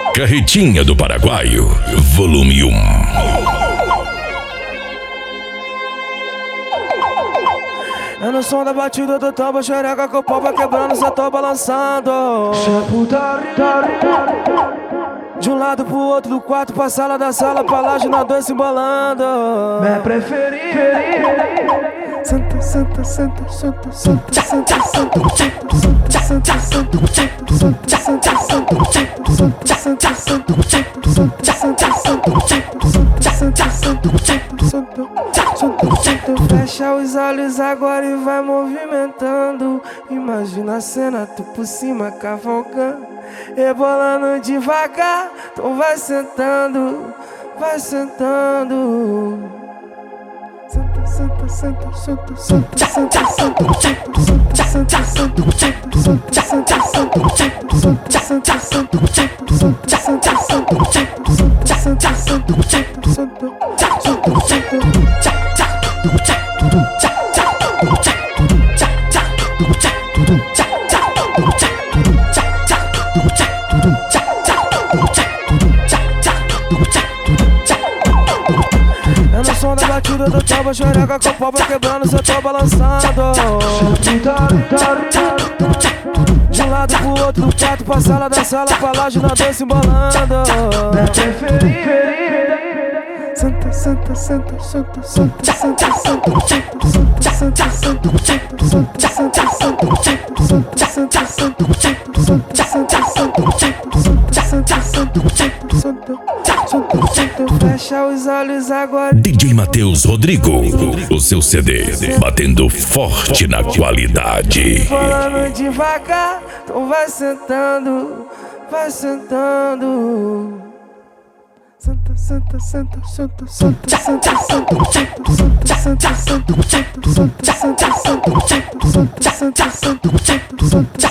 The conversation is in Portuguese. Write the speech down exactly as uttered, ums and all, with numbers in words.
Carretinha do Paraguaio, volume um. É no som da batida do tambo, xereca com o pau vai quebrando, cê tô balançando. De um lado pro outro, do quarto pra sala, da sala pra laje, nós dois se embolando. Minha preferida. Santa, santa, santa, santa, santa, santa, santa, santa, santa. Fecha os olhos agora e vai movimentando. Imagina a cena, tu por cima cavalgando, rebolando devagar. Então vai sentando, vai sentando. Santa, santa, santa, santa, santa, santa, santa, santa, santa, é no som da batida do tambo, xereca com o pau vai quebrando, cê tô balançando. De um lado pro outro, do quarto pra sala, da sala pra laje, nós dois se embolando. Santa, santa, santa, santa, santa, santa, santa, santa, santa, fecha os olhos agora. D J Matheus Rodrigo, o seu C D batendo forte na qualidade. Falando devagar, então vai sentando, vai sentando. Santa, santa, santa, santa, santa, santa, santa, santa, santa, santa, santa, santa, santa, santa, santa, santa, santa, santa,